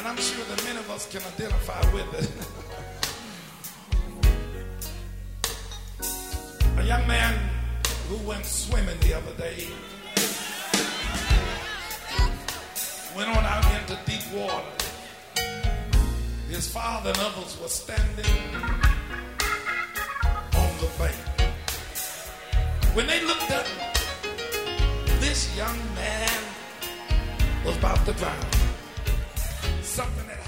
And I'm sure that many of us can identify with it. A young man who went swimming the other day went on out into deep water. His father and others were standing on the bank. When they looked up, this young man was about to drown. Something had